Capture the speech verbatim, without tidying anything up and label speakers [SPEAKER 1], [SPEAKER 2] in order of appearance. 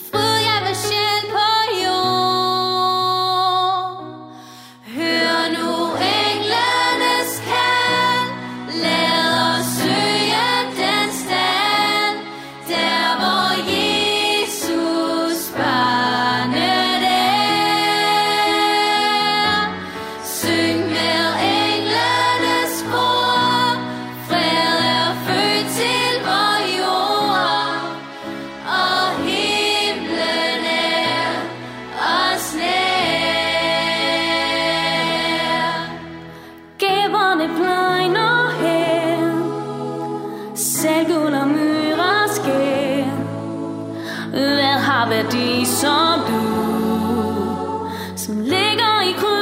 [SPEAKER 1] Fryd jeg vil sjæl på jord. Hør nu englenes kald, lad os søge den stand, der hvor Jesus barnet er. Syng med englenes kor, fred er født til vor jord, og himlen er os nær. Gæverne plejner her, selvguld og myrer skær. Hvad har værdi som du, som ligger i krydset?